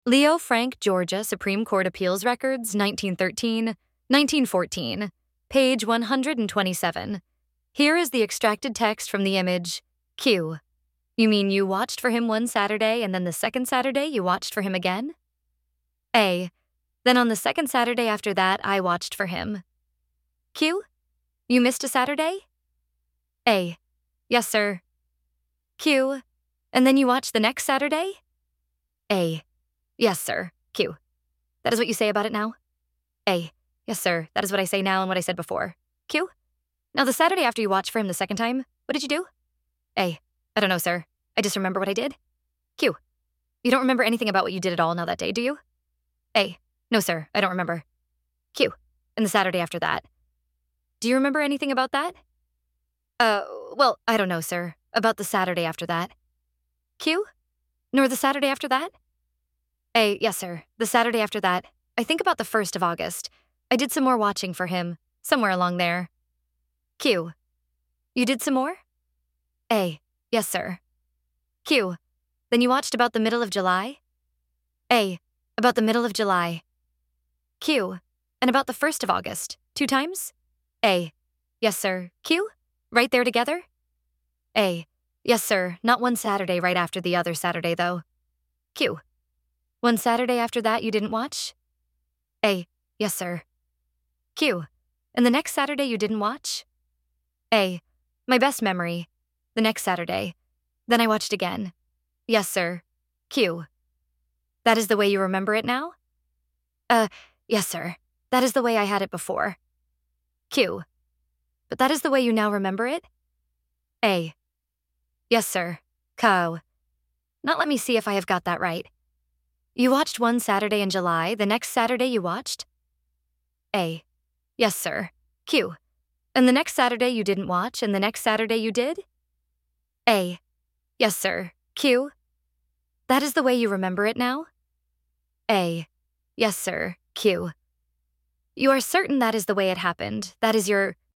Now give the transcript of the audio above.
Leo Frank, Georgia, Supreme Court Appeals Records, 1913, 1914, page 127. Here is the extracted text from the image. Q. You mean you watched for him one Saturday and then the second Saturday you watched for him again? A. Then on the second Saturday after that, I watched for him. Q. You missed a Saturday? A. Yes, sir. Q. And then you watched the next Saturday? A. Yes, sir. Q. That is what you say about it now? A. Yes, sir. That is what I say now and what I said before. Q. Now the Saturday after you watched for him the second time, what did you do? A. I don't know, sir. I just remember what I did. Q. You don't remember anything about what you did at all now that day, do you? A. No, sir. I don't remember. Q. And the Saturday after that. Do you remember anything about that? Well, I don't know, sir. About the Saturday after that. Q. Nor the Saturday after that? A. Yes, sir. The Saturday after that. I think about the 1st of August. I did some more watching for him. Somewhere along there. Q. You did some more? A. Yes, sir. Q. Then you watched about the middle of July? A. About the middle of July. Q. And about the 1st of August. 2 times? A. Yes, sir. Q. Right there together? A. Yes, sir. Not one Saturday right after the other Saturday, though. Q. One Saturday after that you didn't watch? A. Yes, sir. Q. And the next Saturday you didn't watch? A. My best memory. The next Saturday. Then I watched again. Yes, sir. Q. That is the way you remember it now? Yes, sir. That is the way I had it before. Q. But that is the way you now remember it? A. Yes, sir. Co. Now let me see if I have got that right. You watched one Saturday in July, the next Saturday you watched? A. Yes, sir. Q. And the next Saturday you didn't watch, and the next Saturday you did? A. Yes, sir. Q. That is the way you remember it now? A. Yes, sir. Q. You are certain that is the way it happened. That is your